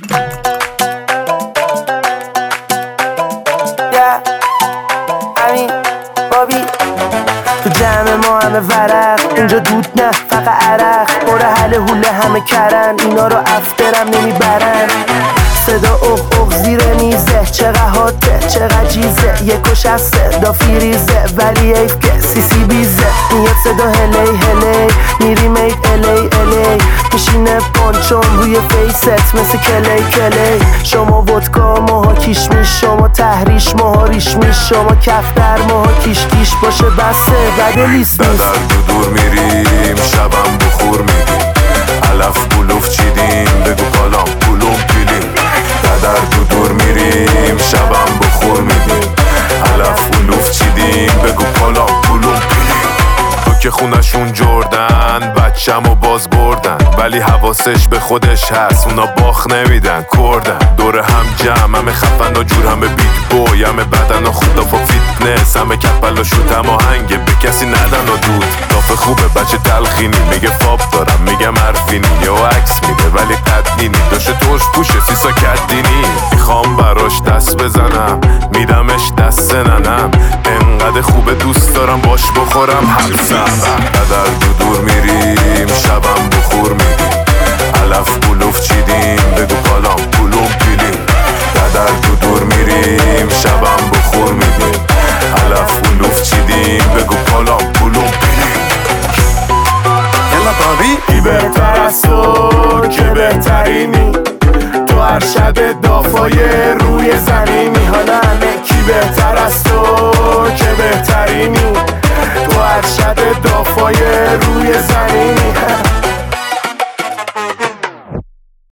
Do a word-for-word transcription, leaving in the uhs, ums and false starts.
امین بابی تو جمع ما همه ورق، اینجا دود نه فقط عرق. باره حل حوله همه کرن، اینا رو افترم نمیبرن. صدا اوه اوه زیر میزه، چقدر حاده چقدر جیزه. یک و شسته دا فیریزه ولی ایف که سی سی بیزه. میاد صدا هلی هلی میریم اید الی الی. میشینه پانچون روی فیست مثل کلی کلی. شما ودکا ماها کشمیش، شما تحریش ماها ریشمیش. شما کفتر ماها کیش کیش باشه بسه بد لیست نیست. در دو دور میریم شبم بخور میدیم. علف بلوف چیدیم بگو کالام بلوم پیلیم. در دو دور میریم شبم بخور میدیم. علف بلوف چیدیم بگو کالام بلوم پیلیم. تو که خونشون جردن بچم و باز بردن، ولی حواسش به خودش هست اونا باخ نمیدن کردن. دور هم جمع همه خفن و جور همه بیگ بوی. همه بدن و خدا با فیتنس، همه کپل و شوت هم آهنگه به کسی ندن و دود. دافه خوبه بچه تلخینی میگه فاب دارم میگم حرفینی. یا عکس میده ولی قد نینی، داشته ترش پوشه سیسا کدینی. میخوام براش دست بزنم میدمش دست ننم. انقدر خوبه دوست دارم باش بخورم حلزم. در دو دور میریم شبم بخور میدیم. علف بلوف چیدیم بگو کالام بلوم پیلیم. در دو دور میریم شبم بخور میدیم. علف بلوف چیدیم بگو کالام بلوم پیلیم. یلا بابی ای بهتر از تو که بهترینی. تو ارشد دافای روی زمینی. حالا همه کی بهتر از تو که بهترینی. تو ارشد دافای روی زمینی.